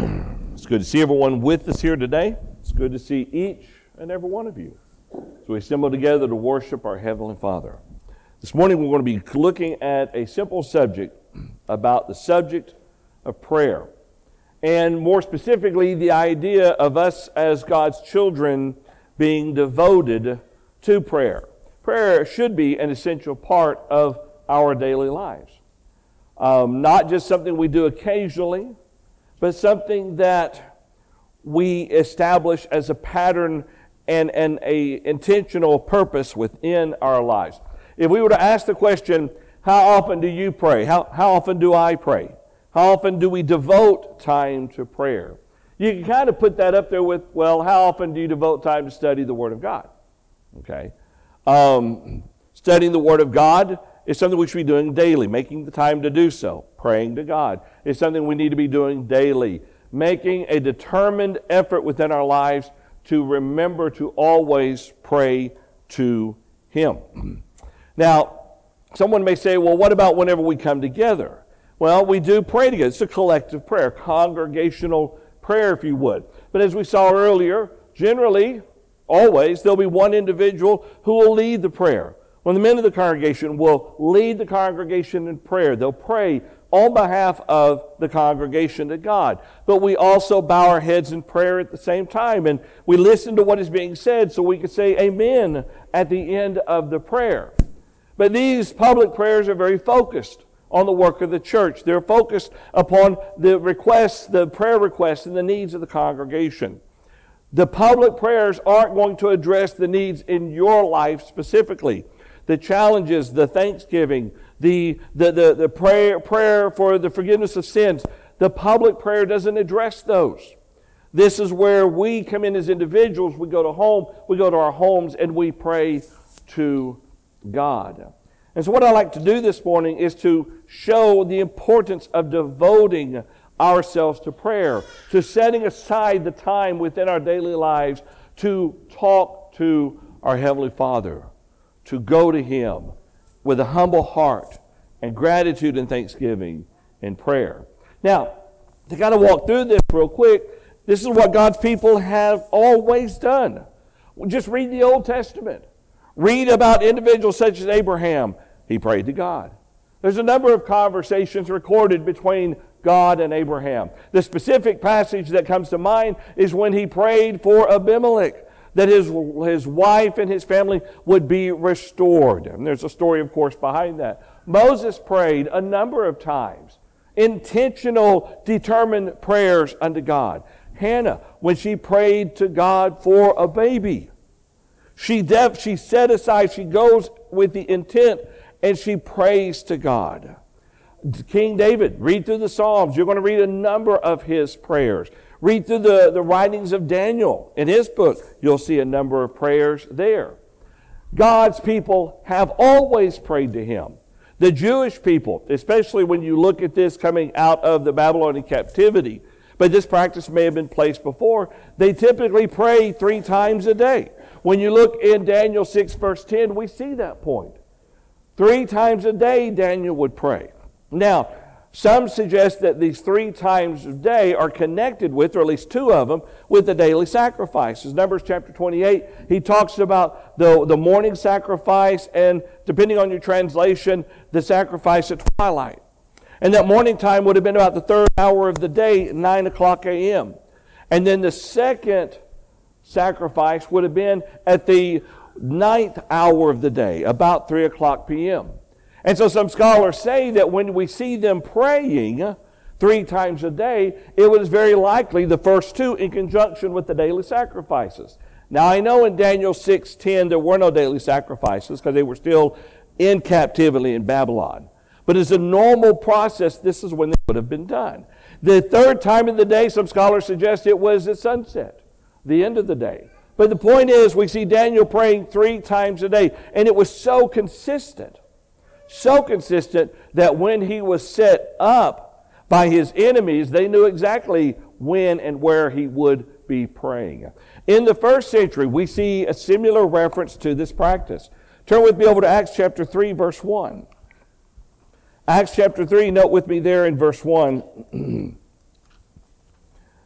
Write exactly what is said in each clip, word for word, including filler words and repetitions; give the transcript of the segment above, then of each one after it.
It's good to see everyone with us here today. It's good to see each and every one of you. So we assemble together to worship our Heavenly Father. This morning we're going to be looking at a simple subject about the subject of prayer. And more specifically, the idea of us as God's children being devoted to prayer. Prayer should be an essential part of our daily lives. Um, not just something we do occasionally, but something that we establish as a pattern and, and a intentional purpose within our lives. If we were to ask the question, how often do you pray? How, how often do I pray? How often do we devote time to prayer? You can kind of put that up there with, well, how often do you devote time to study the Word of God? Okay. Um, studying the Word of God is something we should be doing daily, making the time to do so. Praying to God is something we need to be doing daily. Making a determined effort within our lives to remember to always pray to Him. Now, someone may say, well, what about whenever we come together? Well, we do pray together. It's a collective prayer, congregational prayer, if you would. But as we saw earlier, generally, always, there'll be one individual who will lead the prayer. When the men of the congregation will lead the congregation in prayer, they'll pray on behalf of the congregation to God. But we also bow our heads in prayer at the same time, and we listen to what is being said so we can say amen at the end of the prayer. But these public prayers are very focused on the work of the church. They're focused upon the requests, the prayer requests, and the needs of the congregation. The public prayers aren't going to address the needs in your life specifically. The challenges, the thanksgiving, the, the, the, the prayer, prayer for the forgiveness of sins, the public prayer doesn't address those. This is where we come in as individuals. We go to home, we go to our homes, and we pray to God. And so what I like to do this morning is to show the importance of devoting ourselves to prayer, to setting aside the time within our daily lives to talk to our Heavenly Father, to go to Him with a humble heart and gratitude and thanksgiving and prayer. Now, to kind of walk through this real quick, this is what God's people have always done. Just read the Old Testament. Read about individuals such as Abraham. He prayed to God. There's a number of conversations recorded between God and Abraham. The specific passage that comes to mind is when he prayed for Abimelech, that his, his wife and his family would be restored. And there's a story, of course, behind that. Moses prayed a number of times, intentional, determined prayers unto God. Hannah, when she prayed to God for a baby, she, def, she set aside, she goes with the intent, and she prays to God. King David, read through the Psalms. You're going to read a number of his prayers. Read through the, the writings of Daniel in his book. You'll see a number of prayers there. God's people have always prayed to Him. The Jewish people, especially when you look at this coming out of the Babylonian captivity, but this practice may have been placed before, they typically pray three times a day. When you look in Daniel six verse ten, we see that point. Three times a day Daniel would pray. Now, some suggest that these three times a day are connected with, or at least two of them, with the daily sacrifices. Numbers chapter twenty-eight, he talks about the, the morning sacrifice and, depending on your translation, the sacrifice at twilight. And that morning time would have been about the third hour of the day, nine o'clock a.m. And then the second sacrifice would have been at the ninth hour of the day, about three o'clock p.m. And so some scholars say that when we see them praying three times a day, it was very likely the first two in conjunction with the daily sacrifices. Now I know in Daniel six ten there were no daily sacrifices because they were still in captivity in Babylon. But as a normal process, this is when they would have been done. The third time of the day, some scholars suggest it was at sunset, the end of the day. But the point is, we see Daniel praying three times a day, and it was so consistent. So consistent that when he was set up by his enemies, they knew exactly when and where he would be praying. In the first century, we see a similar reference to this practice. Turn with me over to Acts chapter three, verse one. Acts chapter three, note with me there in verse one.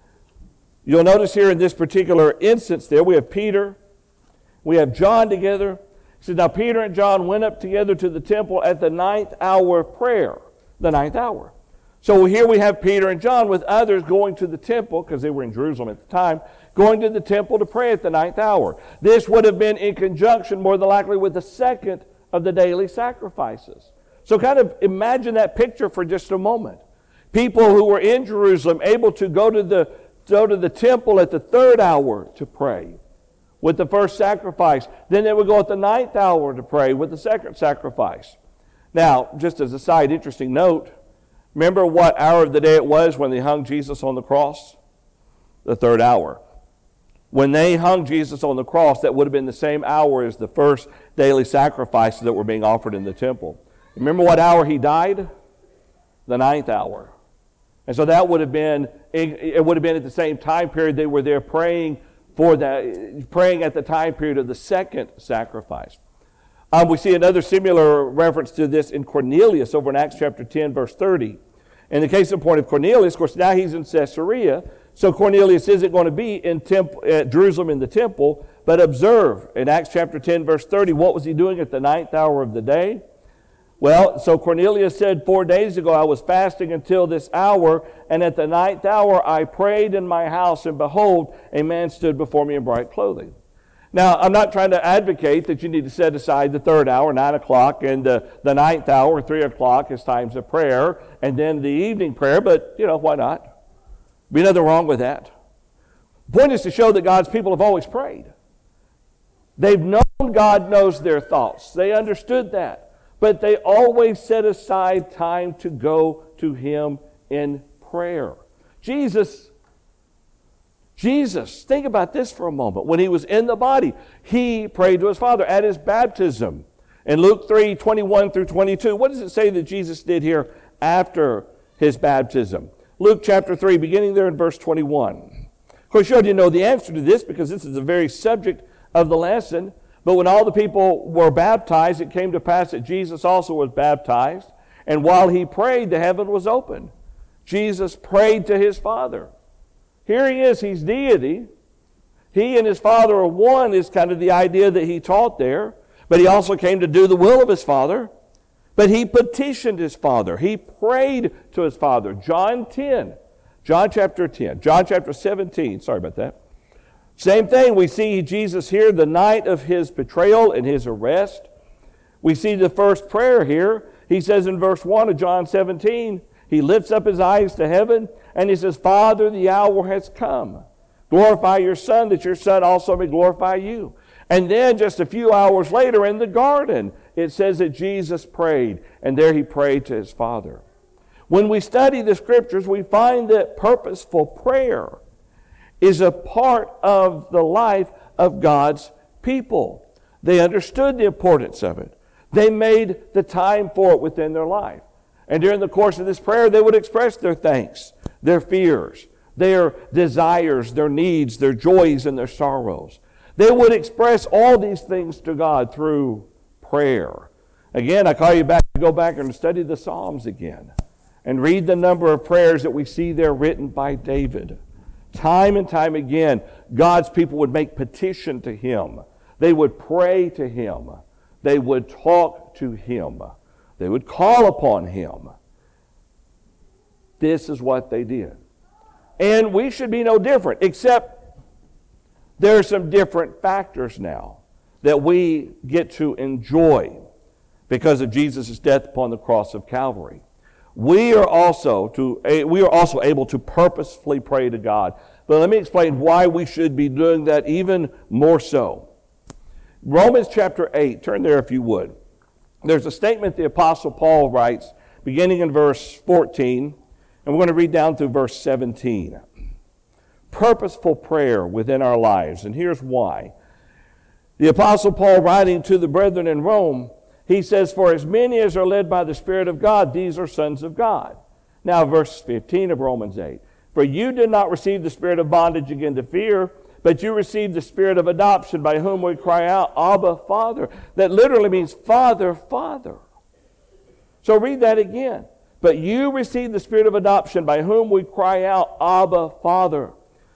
You'll notice here in this particular instance there, we have Peter, we have John together. He says, now Peter and John went up together to the temple at the ninth hour of prayer, the ninth hour. So here we have Peter and John with others going to the temple, because they were in Jerusalem at the time, going to the temple to pray at the ninth hour. This would have been in conjunction, more than likely, with the second of the daily sacrifices. So kind of imagine that picture for just a moment. People who were in Jerusalem able to go to the, go to the temple at the third hour to pray with the first sacrifice. Then they would go at the ninth hour to pray with the second sacrifice. Now, just as a side interesting note, remember what hour of the day it was when they hung Jesus on the cross? The third hour. When they hung Jesus on the cross, that would have been the same hour as the first daily sacrifices that were being offered in the temple. Remember what hour he died? The ninth hour. And so that would have been, it would have been at the same time period they were there praying for that, praying at the time period of the second sacrifice. Um, we see another similar reference to this in Cornelius over in Acts chapter ten, verse thirty. In the case in point of Cornelius, of course, now he's in Caesarea, so Cornelius isn't going to be in temple, at Jerusalem in the temple, but observe, in Acts chapter ten, verse thirty, what was he doing at the ninth hour of the day? Well, so Cornelius said, four days ago I was fasting until this hour, and at the ninth hour I prayed in my house, and behold, a man stood before me in bright clothing. Now, I'm not trying to advocate that you need to set aside the third hour, nine o'clock, and the, the ninth hour, three o'clock, as times of prayer, and then the evening prayer, but, you know, why not? Be nothing wrong with that. The point is to show that God's people have always prayed. They've known God knows their thoughts. They understood that. But they always set aside time to go to Him in prayer. Jesus, Jesus, think about this for a moment. When He was in the body, He prayed to His Father at His baptism. In Luke three, twenty-one through twenty-two, what does it say that Jesus did here after His baptism? Luke chapter three, beginning there in verse twenty-one. Of course, you already know the answer to this because this is the very subject of the lesson. But when all the people were baptized, it came to pass that Jesus also was baptized. And while He prayed, the heaven was opened. Jesus prayed to His Father. Here He is, He's deity. He and His Father are one is kind of the idea that He taught there. But He also came to do the will of His Father. But He petitioned His Father. He prayed to His Father. John ten, John chapter ten, John chapter seventeen, sorry about that. Same thing, we see Jesus here the night of His betrayal and His arrest. We see the first prayer here. He says in verse one of John seventeen, He lifts up His eyes to heaven and He says, Father, the hour has come. Glorify your Son, that your Son also may glorify you. And then just a few hours later in the garden, it says that Jesus prayed, and there He prayed to His Father. When we study the Scriptures, we find that purposeful prayer is a part of the life of God's people. They understood the importance of it. They made the time for it within their life. And during the course of this prayer, they would express their thanks, their fears, their desires, their needs, their joys, and their sorrows. They would express all these things to God through prayer. Again, I call you back to go back and study the Psalms again and read the number of prayers that we see there written by David. Time and time again, God's people would make petition to Him. They would pray to Him. They would talk to Him. They would call upon Him. This is what they did. And we should be no different, except there are some different factors now that we get to enjoy because of Jesus' death upon the cross of Calvary. We are also to we are also able to purposefully pray to God. But let me explain why we should be doing that even more so. Romans chapter eight, turn there if you would. There's a statement the Apostle Paul writes, beginning in verse fourteen, and we're going to read down through verse seventeen. Purposeful prayer within our lives, and here's why. The Apostle Paul, writing to the brethren in Rome, he says, for as many as are led by the Spirit of God, these are sons of God. Now, verse fifteen of Romans eight. For you did not receive the spirit of bondage again to fear, but you received the spirit of adoption, by whom we cry out, Abba, Father. That literally means Father, Father. So read that again. But you received the spirit of adoption, by whom we cry out, Abba, Father.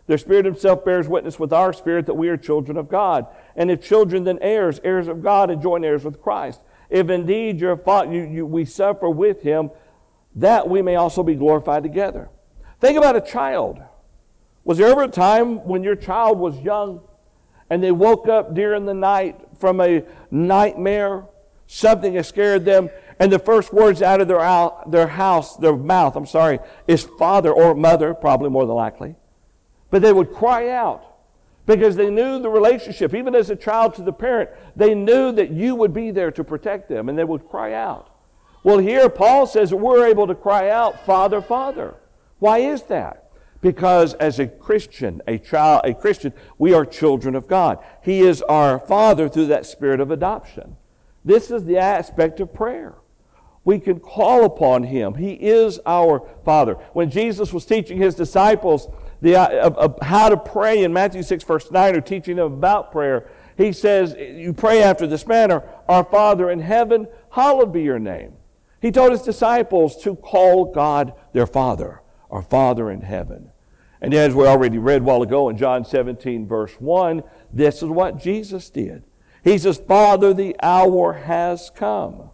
The Spirit himself bears witness with our spirit that we are children of God. And if children, then heirs, heirs of God, and joint heirs with Christ. If indeed you're, you, you, we suffer with him, that we may also be glorified together. Think about a child. Was there ever a time when your child was young and they woke up during the night from a nightmare, something has scared them, and the first words out of their, out, their house, their mouth, I'm sorry, is father or mother, probably more than likely. But they would cry out because they knew the relationship. Even as a child to the parent, they knew that you would be there to protect them, and they would cry out. Well, here Paul says that we're able to cry out, Father, Father. Why is that? Because as a Christian, a child, a Christian, we are children of God. He is our Father through that spirit of adoption. This is the aspect of prayer. We can call upon him. He is our Father. When Jesus was teaching his disciples the, uh, of, of how to pray in Matthew six, verse nine, or teaching them about prayer, he says, you pray after this manner, Our Father in heaven, hallowed be your name. He told his disciples to call God their Father, our Father in heaven. And as we already read a while ago in John seventeen, verse one, this is what Jesus did. He says, Father, the hour has come.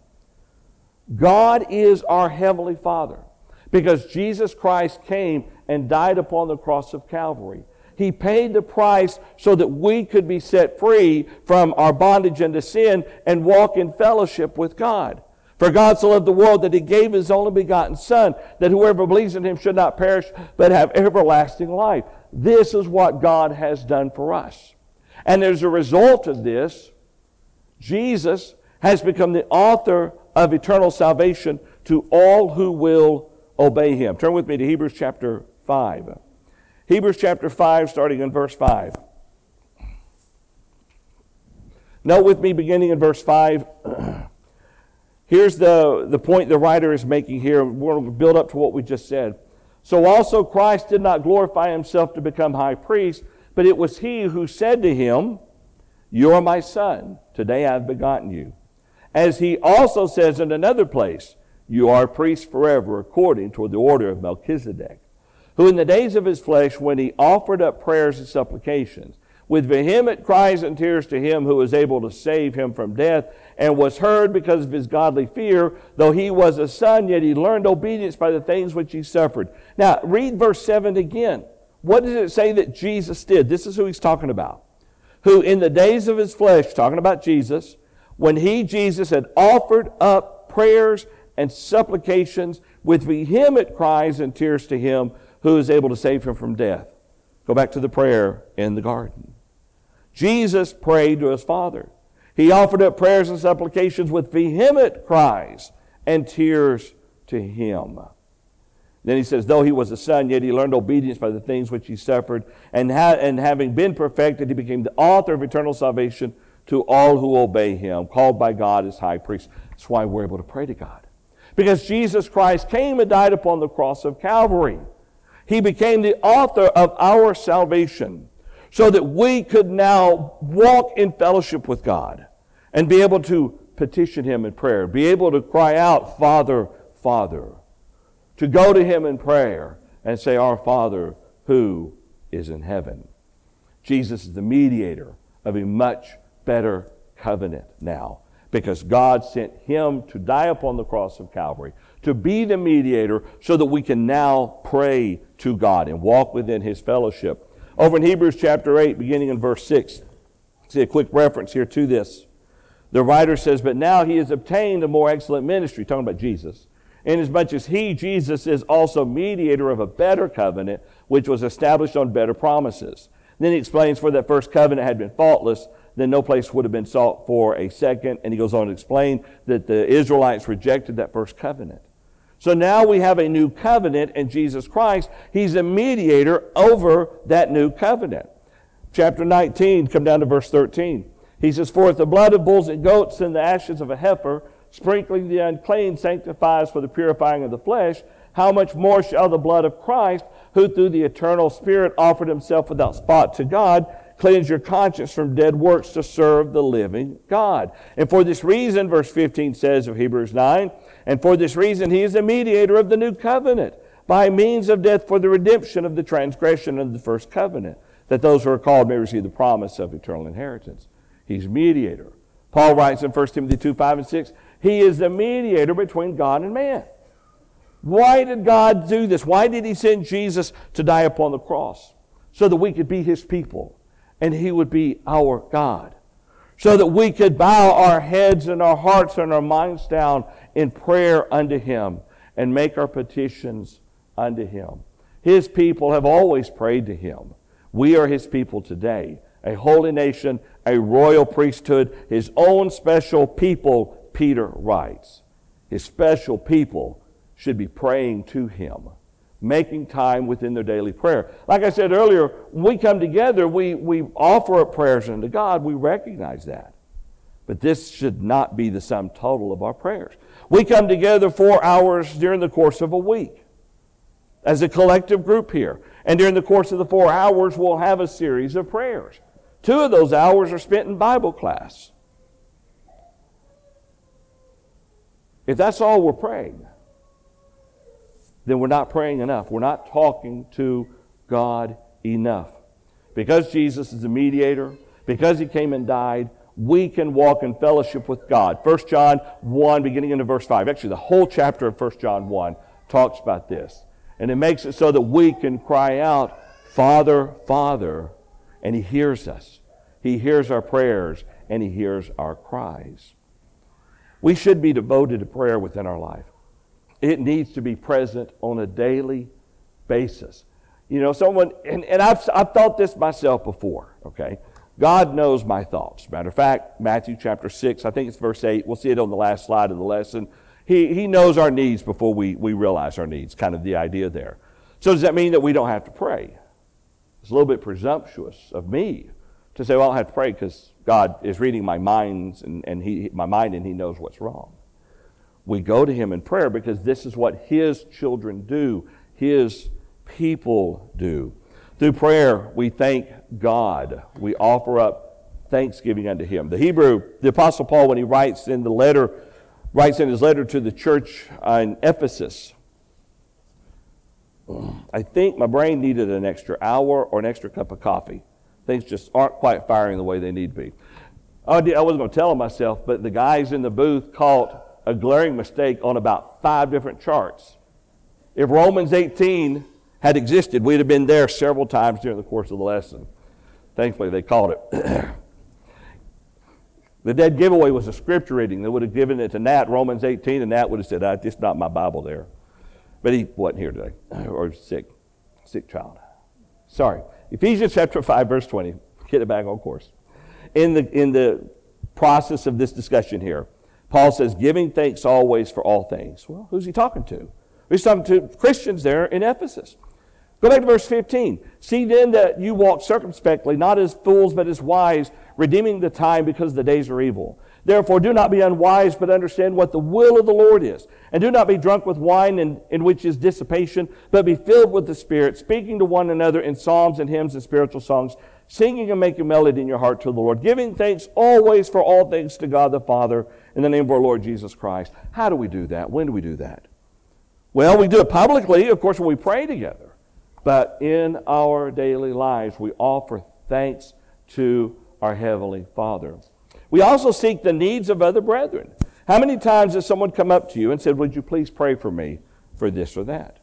God is our Heavenly Father because Jesus Christ came and died upon the cross of Calvary. He paid the price so that we could be set free from our bondage unto sin and walk in fellowship with God. For God so loved the world that he gave his only begotten Son, that whoever believes in him should not perish but have everlasting life. This is what God has done for us. And as a result of this, Jesus has become the author of eternal salvation to all who will obey him. Turn with me to Hebrews chapter five. Hebrews chapter five, starting in verse five. Note with me, beginning in verse five. Here's the, the point the writer is making here. We're going to build up to what we just said. So also Christ did not glorify himself to become high priest, but it was he who said to him, You are my son, today I have begotten you. As he also says in another place, You are a priest forever, according to the order of Melchizedek, who in the days of his flesh, when he offered up prayers and supplications, with vehement cries and tears to him who was able to save him from death, and was heard because of his godly fear, though he was a son, yet he learned obedience by the things which he suffered. Now, read verse seven again. What does it say that Jesus did? This is who he's talking about. Who in the days of his flesh, talking about Jesus, when he, Jesus, had offered up prayers and supplications with vehement cries and tears to him who is able to save him from death. Go back to the prayer in the garden. Jesus prayed to his Father. He offered up prayers and supplications with vehement cries and tears to him. Then he says, though he was a son, yet he learned obedience by the things which he suffered, and, ha- and having been perfected, he became the author of eternal salvation to all who obey him, called by God as high priest. That's why we're able to pray to God. Because Jesus Christ came and died upon the cross of Calvary. He became the author of our salvation so that we could now walk in fellowship with God and be able to petition him in prayer, be able to cry out, Father, Father, to go to him in prayer and say, Our Father who is in heaven. Jesus is the mediator of a much better covenant now, because God sent him to die upon the cross of Calvary, to be the mediator so that we can now pray to God and walk within his fellowship. Over in Hebrews chapter eight, beginning in verse six, see a quick reference here to this. The writer says, But now he has obtained a more excellent ministry, talking about Jesus, inasmuch as he, Jesus, is also mediator of a better covenant, which was established on better promises. Then he explains, For that first covenant had been faultless, then no place would have been sought for a second. And he goes on to explain that the Israelites rejected that first covenant. So now we have a new covenant in Jesus Christ. He's a mediator over that new covenant. Chapter nineteen, come down to verse thirteen. He says, For if the blood of bulls and goats and the ashes of a heifer, sprinkling the unclean, sanctifies for the purifying of the flesh, how much more shall the blood of Christ, who through the eternal Spirit offered himself without spot to God, cleanse your conscience from dead works to serve the living God. And for this reason, verse fifteen says of Hebrews nine, And for this reason he is the mediator of the new covenant, by means of death for the redemption of the transgression of the first covenant, that those who are called may receive the promise of eternal inheritance. He's mediator. Paul writes in First Timothy two, five, and six, he is the mediator between God and man. Why did God do this? Why did he send Jesus to die upon the cross? So that we could be his people and he would be our God. So that we could bow our heads and our hearts and our minds down in prayer unto him and make our petitions unto him. His people have always prayed to him. We are his people today, a holy nation, a royal priesthood, his own special people, Peter writes. His special people should be praying to him, making time within their daily prayer. Like I said earlier, when we come together, we, we offer up prayers unto God. We recognize that. But this should not be the sum total of our prayers. We come together four hours during the course of a week as a collective group here. And during the course of the four hours, we'll have a series of prayers. Two of those hours are spent in Bible class. If that's all we're praying, then we're not praying enough. We're not talking to God enough. Because Jesus is the mediator, because he came and died, we can walk in fellowship with God. First John one, beginning into verse five. Actually, the whole chapter of First John one talks about this. And it makes it so that we can cry out, Father, Father, and he hears us. He hears our prayers, and he hears our cries. We should be devoted to prayer within our life. It needs to be present on a daily basis. You know, someone, and, and I've, I've thought this myself before, okay? God knows my thoughts. Matter of fact, Matthew chapter six, I think it's verse eight. We'll see it on the last slide of the lesson. He, he knows our needs before we, we realize our needs, kind of the idea there. So does that mean that we don't have to pray? It's a little bit presumptuous of me to say, well, I don't have to pray because God is reading my minds and, and he, my mind and he knows what's wrong. We go to him in prayer because this is what his children do, his people do. Through prayer, we thank God. We offer up thanksgiving unto him. The Hebrew, the Apostle Paul, when he writes in the letter, writes in his letter to the church in Ephesus, I think my brain needed an extra hour or an extra cup of coffee. Things just aren't quite firing the way they need to be. I wasn't going to tell them myself, but the guys in the booth caught a glaring mistake on about five different charts. If Romans eighteen had existed, we'd have been there several times during the course of the lesson. Thankfully, they caught it. The dead giveaway was a scripture reading. They would have given it to Nat, Romans eighteen, and Nat would have said, ah, it's not my Bible there. But he wasn't here today, or sick, sick child. Sorry. Ephesians chapter five, verse twenty. Get it back on course. In the, in the process of this discussion here, Paul says, giving thanks always for all things. Well, who's he talking to? He's talking to Christians there in Ephesus. Go back to verse fifteen. See then that you walk circumspectly, not as fools, but as wise, redeeming the time because the days are evil. Therefore, do not be unwise, but understand what the will of the Lord is. And do not be drunk with wine, in, in which is dissipation, but be filled with the Spirit, speaking to one another in psalms and hymns and spiritual songs, singing and making melody in your heart to the Lord, giving thanks always for all things to God the Father, in the name of our Lord Jesus Christ. How do we do that? When do we do that? Well, we do it publicly, of course, when we pray together. But in our daily lives, we offer thanks to our Heavenly Father. We also seek the needs of other brethren. How many times has someone come up to you and said, would you please pray for me for this or that?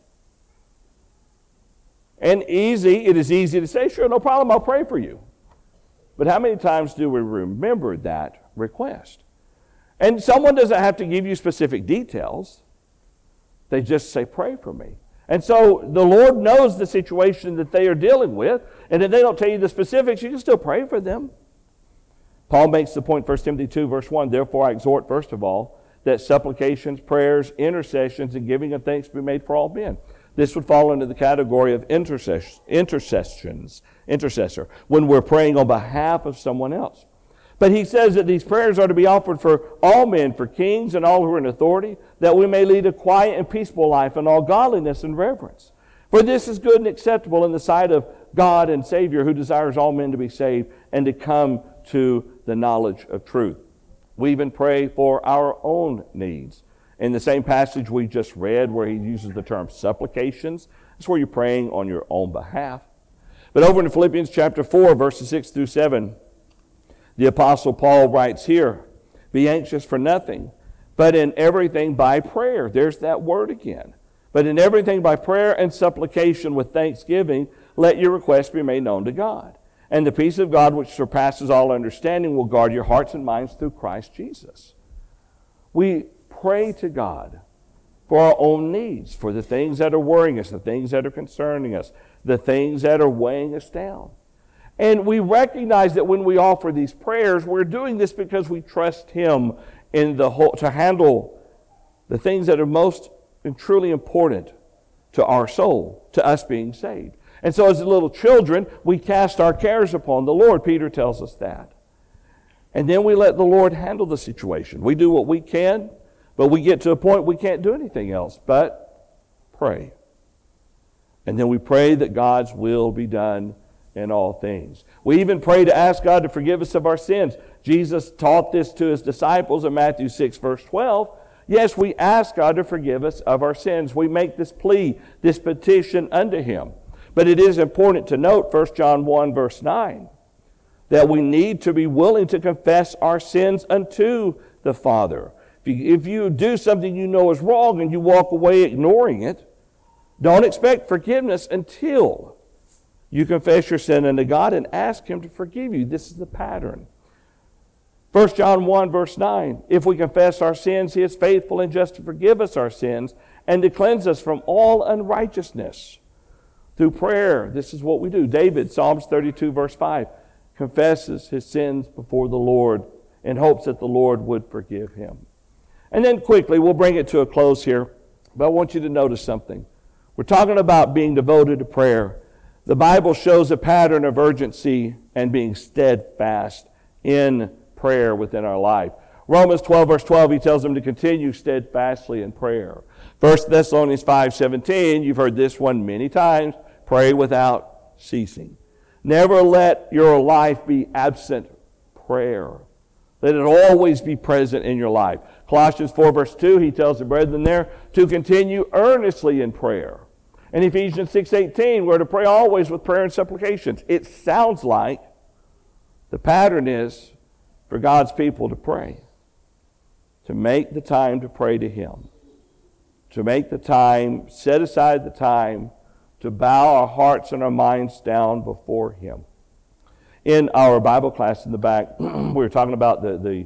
And easy, it is easy to say, sure, no problem, I'll pray for you. But how many times do we remember that request? And someone doesn't have to give you specific details. They just say, pray for me. And so the Lord knows the situation that they are dealing with, and if they don't tell you the specifics, you can still pray for them. Paul makes the point, First Timothy two, verse one, therefore I exhort, first of all, that supplications, prayers, intercessions, and giving of thanks be made for all men. This would fall into the category of intercess- intercessions, intercessor, when we're praying on behalf of someone else. But he says that these prayers are to be offered for all men, for kings and all who are in authority, that we may lead a quiet and peaceful life in all godliness and reverence. For this is good and acceptable in the sight of God and Savior, who desires all men to be saved and to come to the knowledge of truth. We even pray for our own needs. In the same passage we just read where he uses the term supplications, that's where you're praying on your own behalf. But over in Philippians chapter four, verses six through seven, the Apostle Paul writes here, be anxious for nothing, but in everything by prayer. There's that word again. But in everything by prayer and supplication with thanksgiving, let your requests be made known to God. And the peace of God, which surpasses all understanding, will guard your hearts and minds through Christ Jesus. We pray to God for our own needs, for the things that are worrying us, the things that are concerning us, the things that are weighing us down. And we recognize that when we offer these prayers, we're doing this because we trust Him in the whole, to handle the things that are most and truly important to our soul, to us being saved. And so as little children, we cast our cares upon the Lord. Peter tells us that. And then we let the Lord handle the situation. We do what we can, but we get to a point we can't do anything else but pray. And then we pray that God's will be done in all things. We even pray to ask God to forgive us of our sins. Jesus taught this to His disciples in Matthew six, verse twelve. Yes, we ask God to forgive us of our sins. We make this plea, this petition unto Him. But it is important to note, First John one, verse nine, that we need to be willing to confess our sins unto the Father. If you, if you do something you know is wrong and you walk away ignoring it, don't expect forgiveness until you confess your sin unto God and ask Him to forgive you. This is the pattern. First John one, verse nine, if we confess our sins, He is faithful and just to forgive us our sins and to cleanse us from all unrighteousness. Through prayer, this is what we do. David, Psalms thirty-two, verse five, confesses his sins before the Lord in hopes that the Lord would forgive him. And then quickly, we'll bring it to a close here, but I want you to notice something. We're talking about being devoted to prayer. The Bible shows a pattern of urgency and being steadfast in prayer within our life. Romans twelve, verse twelve, he tells them to continue steadfastly in prayer. First Thessalonians five, seventeen, you've heard this one many times, pray without ceasing. Never let your life be absent prayer. Let it always be present in your life. Colossians four, verse two, he tells the brethren there to continue earnestly in prayer. And Ephesians six, eighteen, we're to pray always with prayer and supplications. It sounds like the pattern is for God's people to pray, to make the time to pray to Him, to make the time, set aside the time to bow our hearts and our minds down before Him. In our Bible class in the back, we were talking about the, the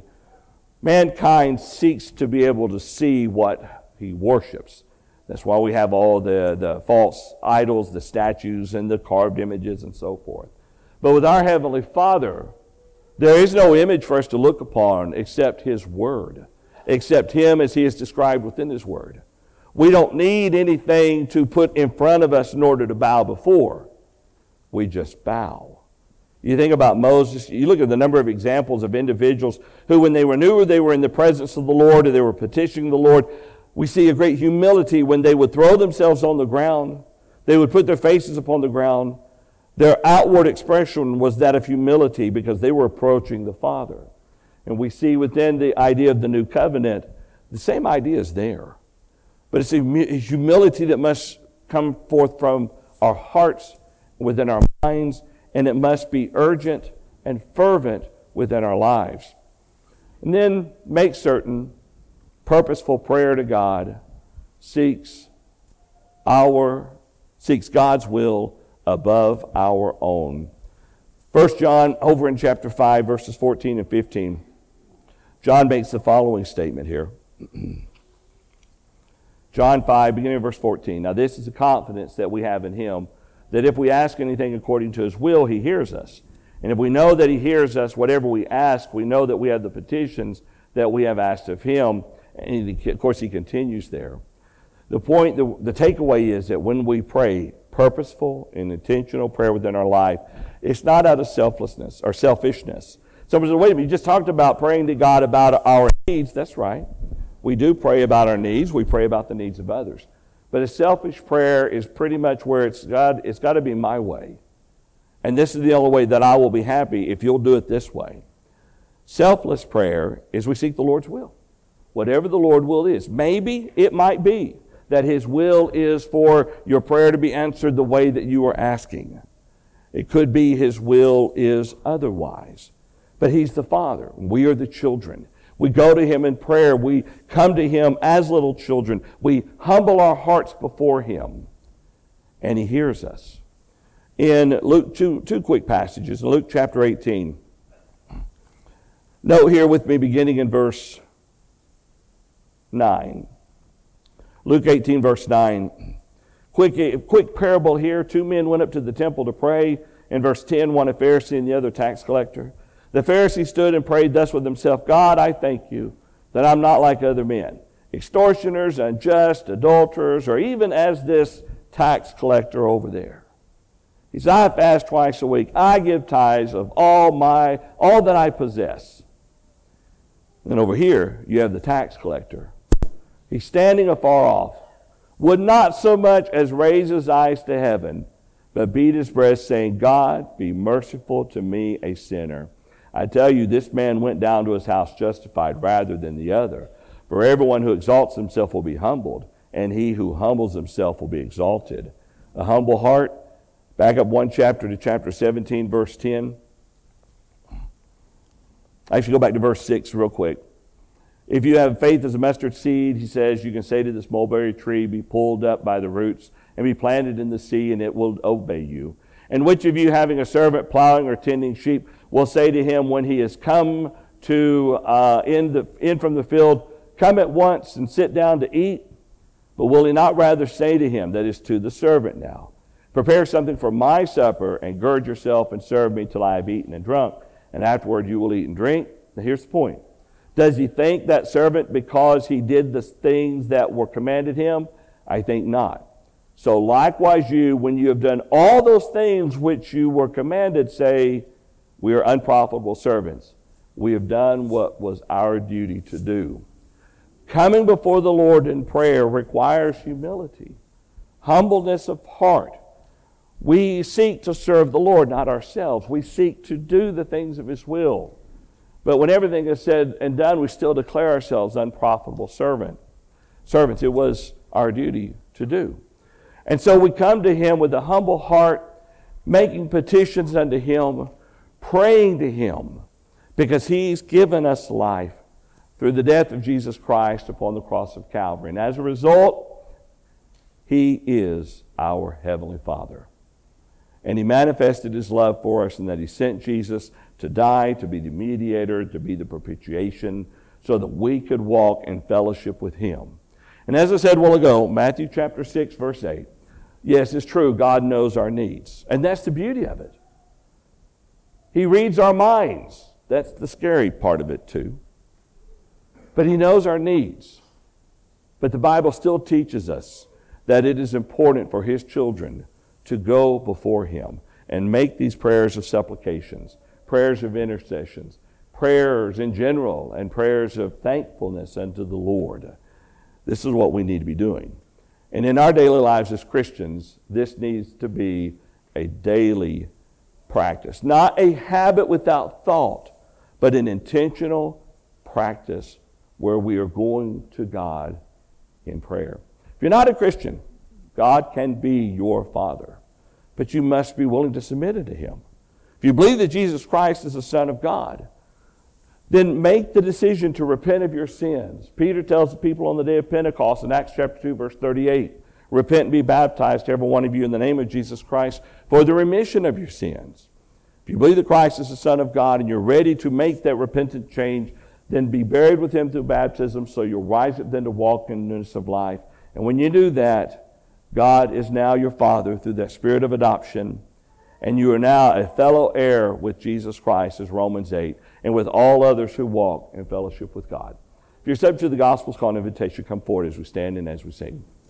mankind seeks to be able to see what he worships. That's why we have all the, the false idols, the statues, and the carved images and so forth. But with our Heavenly Father, there is no image for us to look upon except His Word, except Him as He is described within His Word. We don't need anything to put in front of us in order to bow before. We just bow. You think about Moses, you look at the number of examples of individuals who, when they were new, they were in the presence of the Lord, or they were petitioning the Lord. We see a great humility when they would throw themselves on the ground. They would put their faces upon the ground. Their outward expression was that of humility because they were approaching the Father. And we see within the idea of the new covenant, the same idea is there. But it's a humility that must come forth from our hearts, within our minds, and it must be urgent and fervent within our lives. And then make certain purposeful prayer to God seeks our seeks God's will above our own. First John, over in chapter five, verses fourteen and fifteen, John makes the following statement here. John five, beginning of verse fourteen. Now this is the confidence that we have in Him, that if we ask anything according to His will, He hears us. And if we know that He hears us, whatever we ask, we know that we have the petitions that we have asked of Him. And he, of course, He continues there. The point, the, the takeaway is that when we pray purposeful and intentional prayer within our life, it's not out of selflessness or selfishness. Someone says, wait a minute, you just talked about praying to God about our needs. That's right. We do pray about our needs. We pray about the needs of others. But a selfish prayer is pretty much where it's God, it's got to be my way. And this is the only way that I will be happy if you'll do it this way. Selfless prayer is we seek the Lord's will. whatever the Lord will is. Maybe it might be that His will is for your prayer to be answered the way that you are asking. It could be His will is otherwise. But He's the Father. We are the children. We go to Him in prayer. We come to Him as little children. We humble our hearts before Him. And He hears us. In Luke, two, two quick passages. In Luke chapter eighteen. Note here with me beginning in verse nine. Luke eighteen, verse nine. Quick, quick parable here. Two men went up to the temple to pray. In verse ten, one a Pharisee and the other tax collector. The Pharisee stood and prayed thus with himself, God, I thank you that I'm not like other men, extortioners, unjust, adulterers, or even as this tax collector over there. He said, I fast twice a week. I give tithes of all my all that I possess. And over here, you have the tax collector. He's standing afar off, would not so much as raise his eyes to heaven, but beat his breast, saying, God, be merciful to me, a sinner. I tell you, this man went down to his house justified rather than the other. For everyone who exalts himself will be humbled, and he who humbles himself will be exalted. A humble heart. Back up one chapter to chapter seventeen, verse ten. I should go back to verse six real quick. If you have faith as a mustard seed, he says, you can say to this mulberry tree, be pulled up by the roots and be planted in the sea, and it will obey you. And which of you, having a servant plowing or tending sheep, will say to him when he has come to uh, in, the, in from the field, come at once and sit down to eat? But will he not rather say to him, that is to the servant now, prepare something for my supper, and gird yourself and serve me till I have eaten and drunk, and afterward you will eat and drink? Now here's the point. Does he thank that servant because he did the things that were commanded him? I think not. So likewise you, when you have done all those things which you were commanded, say, we are unprofitable servants. We have done what was our duty to do. Coming before the Lord in prayer requires humility, humbleness of heart. We seek to serve the Lord, not ourselves. We seek to do the things of His will. But when everything is said and done, we still declare ourselves unprofitable servant. servants. It was our duty to do. And so we come to Him with a humble heart, making petitions unto Him, praying to Him, because He's given us life through the death of Jesus Christ upon the cross of Calvary. And as a result, He is our Heavenly Father. And He manifested His love for us in that He sent Jesus to die, to be the mediator, to be the propitiation, so that we could walk in fellowship with Him. And as I said a while ago, Matthew chapter six, verse eight, yes, it's true, God knows our needs. And that's the beauty of it. He reads our minds. That's the scary part of it too. But He knows our needs. But the Bible still teaches us that it is important for His children to go before Him and make these prayers of supplications, prayers of intercessions, prayers in general, and prayers of thankfulness unto the Lord. This is what we need to be doing. And in our daily lives as Christians, this needs to be a daily practice. Not a habit without thought, but an intentional practice where we are going to God in prayer. If you're not a Christian, God can be your Father, but you must be willing to submit it to Him. If you believe that Jesus Christ is the Son of God, then make the decision to repent of your sins. Peter tells the people on the day of Pentecost in Acts chapter two, verse thirty-eight, repent and be baptized, every one of you, in the name of Jesus Christ for the remission of your sins. If you believe that Christ is the Son of God and you're ready to make that repentant change, then be buried with Him through baptism so you'll rise up then to walk in the newness of life. And when you do that, God is now your Father through that Spirit of adoption, and you are now a fellow heir with Jesus Christ, as Romans eight, and with all others who walk in fellowship with God. If you're subject to the gospel's call and invitation, come forward as we stand and as we sing.